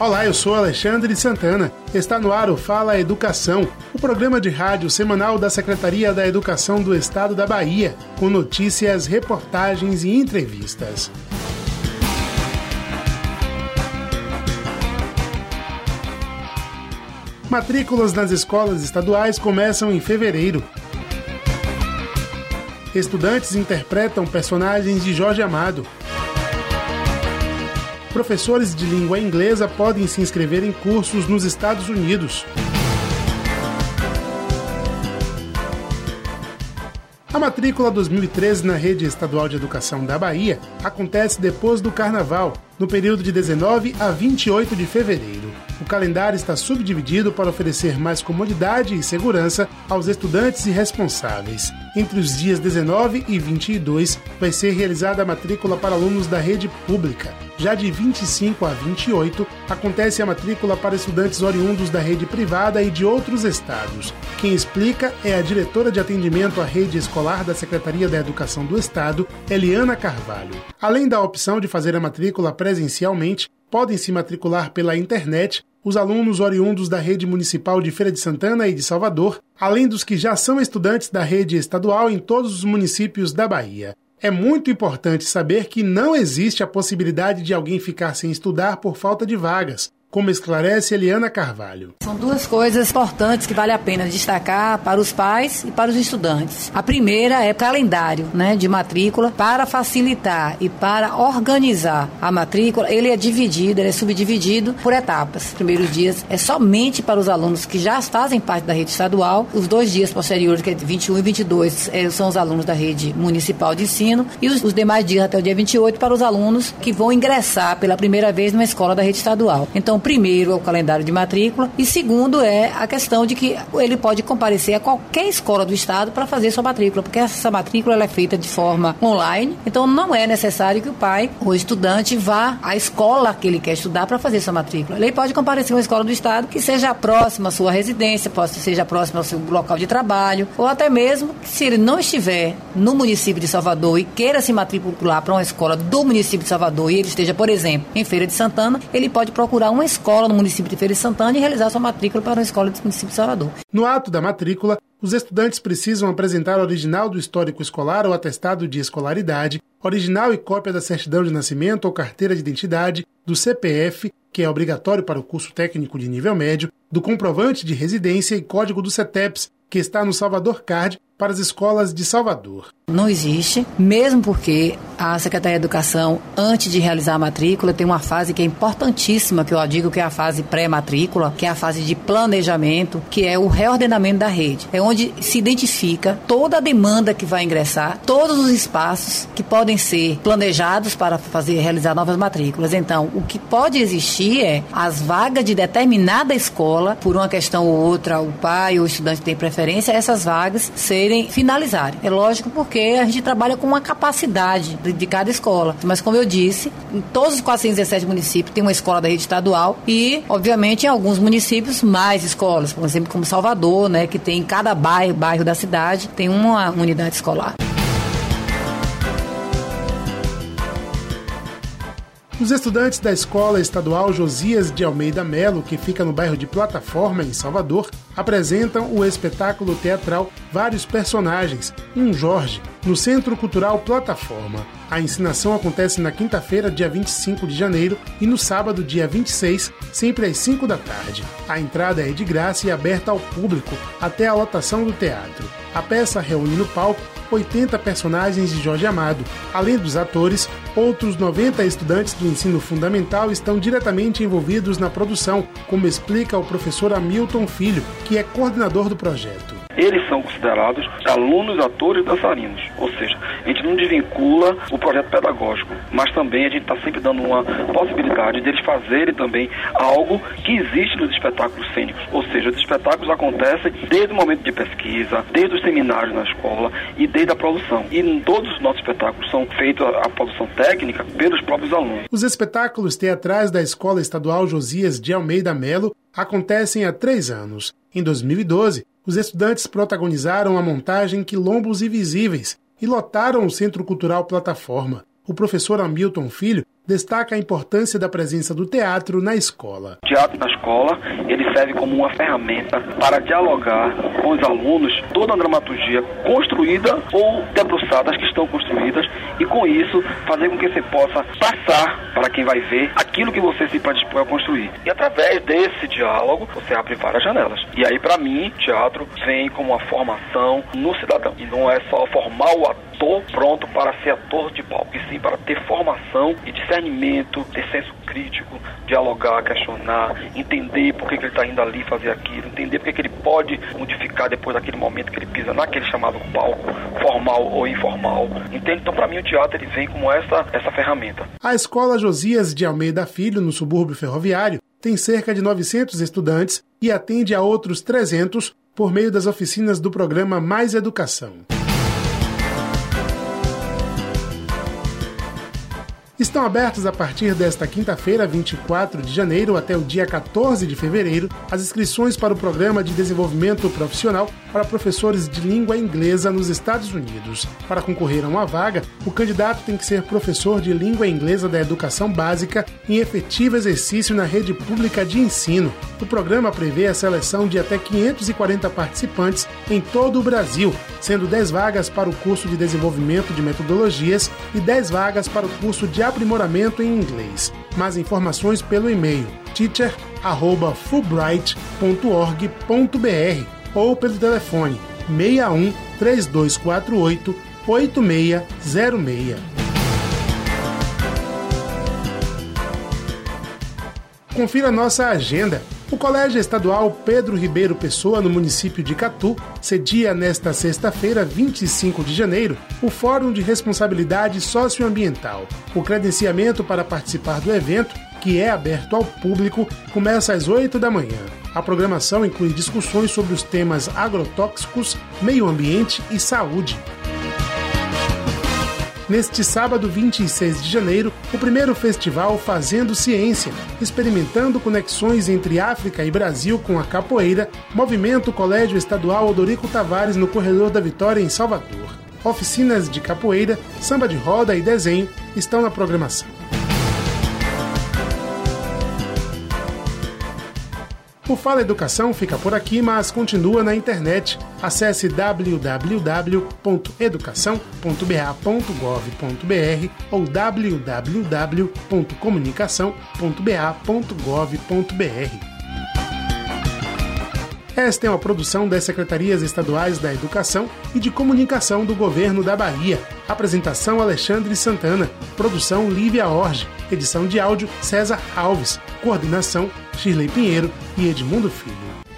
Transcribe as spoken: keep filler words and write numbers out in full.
Olá, eu sou Alexandre Santana. Está no ar o Fala Educação, o programa de rádio semanal da Secretaria da Educação do Estado da Bahia, com notícias, reportagens e entrevistas. Matrículas nas escolas estaduais começam em fevereiro. Estudantes interpretam personagens de Jorge Amado. Professores de língua inglesa podem se inscrever em cursos nos Estados Unidos. A matrícula dois mil e treze na Rede Estadual de Educação da Bahia acontece depois do Carnaval, no período de dezenove a vinte e oito de fevereiro. O calendário está subdividido para oferecer mais comodidade e segurança aos estudantes e responsáveis. Entre os dias dezenove e vinte e dois, vai ser realizada a matrícula para alunos da rede pública. Já de vinte e cinco a vinte e oito, acontece a matrícula para estudantes oriundos da rede privada e de outros estados. Quem explica é a diretora de atendimento à rede escolar da Secretaria da Educação do Estado, Eliana Carvalho. Além da opção de fazer a matrícula presencialmente, podem se matricular pela internet os alunos oriundos da rede municipal de Feira de Santana e de Salvador, além dos que já são estudantes da rede estadual em todos os municípios da Bahia. É muito importante saber que não existe a possibilidade de alguém ficar sem estudar por falta de vagas, como esclarece Eliana Carvalho. São duas coisas importantes que vale a pena destacar para os pais e para os estudantes. A primeira é o calendário, né, de matrícula. Para facilitar e para organizar a matrícula, ele é dividido, ele é subdividido por etapas. Os primeiros dias é somente para os alunos que já fazem parte da rede estadual. Os dois dias posteriores, que é vinte e um e vinte e dois, é, são os alunos da rede municipal de ensino. E os, os demais dias até o dia vinte e oito para os alunos que vão ingressar pela primeira vez numa escola da rede estadual. Então, primeiro é o calendário de matrícula e segundo é a questão de que ele pode comparecer a qualquer escola do estado para fazer sua matrícula, porque essa matrícula ela é feita de forma online, então não é necessário que o pai ou estudante vá à escola que ele quer estudar para fazer sua matrícula. Ele pode comparecer a uma escola do estado que seja próxima à sua residência, pode seja próxima ao seu local de trabalho, ou até mesmo se ele não estiver no município de Salvador e queira se matricular para uma escola do município de Salvador e ele esteja, por exemplo, em Feira de Santana, ele pode procurar uma escola no município de Feira de Santana e realizar sua matrícula para uma escola do município de Salvador. No ato da matrícula, os estudantes precisam apresentar o original do histórico escolar ou atestado de escolaridade, original e cópia da certidão de nascimento ou carteira de identidade, do C P F, que é obrigatório para o curso técnico de nível médio, do comprovante de residência e código do CETEPS, que está no Salvador Card, para as escolas de Salvador. Não existe, mesmo porque a Secretaria de Educação, antes de realizar a matrícula, tem uma fase que é importantíssima, que eu digo que é a fase pré-matrícula, que é a fase de planejamento, que é o reordenamento da rede. É onde se identifica toda a demanda que vai ingressar, todos os espaços que podem ser planejados para fazer realizar novas matrículas. Então, o que pode existir é as vagas de determinada escola, por uma questão ou outra, o pai ou o estudante tem preferência, essas vagas serem finalizarem. É lógico porque a gente trabalha com uma capacidade de, de cada escola. Mas, como eu disse, em todos os quatrocentos e dezessete municípios tem uma escola da rede estadual e, obviamente, em alguns municípios mais escolas, por exemplo, como Salvador, né, que tem em cada bairro, bairro da cidade, tem uma unidade escolar. Os estudantes da Escola Estadual Josias de Almeida Melo, que fica no bairro de Plataforma, em Salvador, apresentam o espetáculo teatral Vários Personagens, um Jorge, no Centro Cultural Plataforma. A encenação acontece na quinta-feira, dia vinte e cinco de janeiro, e no sábado, dia vinte e seis, sempre às cinco da tarde. A entrada é de graça e aberta ao público até a lotação do teatro. A peça reúne no palco oitenta personagens de Jorge Amado. Além dos atores, outros noventa estudantes do ensino fundamental estão diretamente envolvidos na produção, como explica o professor Hamilton Filho, que é coordenador do projeto. Eles são considerados alunos, atores e dançarinos, ou seja, a gente não desvincula o projeto pedagógico, mas também a gente está sempre dando uma possibilidade deles fazerem também algo que existe nos espetáculos cênicos, ou seja, os espetáculos acontecem desde o momento de pesquisa, desde os seminários na escola e desde a produção. E em todos os nossos espetáculos são feitos a, a produção técnica pelos próprios alunos. Os espetáculos teatrais da Escola Estadual Josias de Almeida Melo acontecem há três anos. Em dois mil e doze, os estudantes protagonizaram a montagem Quilombos Invisíveis e lotaram o Centro Cultural Plataforma. O professor Hamilton Filho destaca a importância da presença do teatro na escola. O teatro na escola, ele serve como uma ferramenta para dialogar com os alunos toda a dramaturgia construída ou debruçadas que estão construídas e com isso fazer com que você possa passar para quem vai ver aquilo que você se predispõe a construir. E através desse diálogo, você abre várias janelas. E aí, para mim, teatro vem como uma formação no cidadão. E não é só formar o ator pronto para ser ator de palco, e sim para ter formação e discernimento, ter senso crítico, dialogar, questionar, entender por que, que ele está indo ali fazer aquilo, entender por que, que ele pode modificar depois daquele momento que ele pisa naquele chamado palco, formal ou informal. Entende? Então, para mim, o teatro ele vem como essa, essa ferramenta. A Escola Josias de Almeida Filho, no subúrbio ferroviário, tem cerca de novecentos estudantes e atende a outros trezentos por meio das oficinas do programa Mais Educação. Estão abertas a partir desta quinta-feira, vinte e quatro de janeiro, até o dia quatorze de fevereiro, as inscrições para o Programa de Desenvolvimento Profissional para professores de língua inglesa nos Estados Unidos. Para concorrer a uma vaga, o candidato tem que ser professor de língua inglesa da educação básica em efetivo exercício na rede pública de ensino. O programa prevê a seleção de até quinhentos e quarenta participantes em todo o Brasil, sendo dez vagas para o curso de desenvolvimento de metodologias e dez vagas para o curso de aprimoramento em inglês. Mais informações pelo e-mail teacher arroba fulbright ponto org ponto b r ou pelo telefone seis um, três dois quatro oito, oito seis zero seis. Confira nossa agenda. O Colégio Estadual Pedro Ribeiro Pessoa, no município de Catu, cedia nesta sexta-feira, vinte e cinco de janeiro, o Fórum de Responsabilidade Socioambiental. O credenciamento para participar do evento, que é aberto ao público, começa às oito da manhã. A programação inclui discussões sobre os temas agrotóxicos, meio ambiente e saúde. Neste sábado, vinte e seis de janeiro, o primeiro festival Fazendo Ciência, experimentando conexões entre África e Brasil com a capoeira, movimento Colégio Estadual Odorico Tavares no Corredor da Vitória, em Salvador. Oficinas de capoeira, samba de roda e desenho estão na programação. O Fala Educação fica por aqui, mas continua na internet. Acesse w w w ponto educação ponto b a ponto gov ponto b r ou w w w ponto comunicação ponto b a ponto gov ponto b r. Esta é uma produção das Secretarias Estaduais da Educação e de Comunicação do Governo da Bahia. Apresentação Alexandre Santana. Produção Lívia Orge. Edição de áudio César Alves. Coordenação Shirley Pinheiro e Edmundo Filho.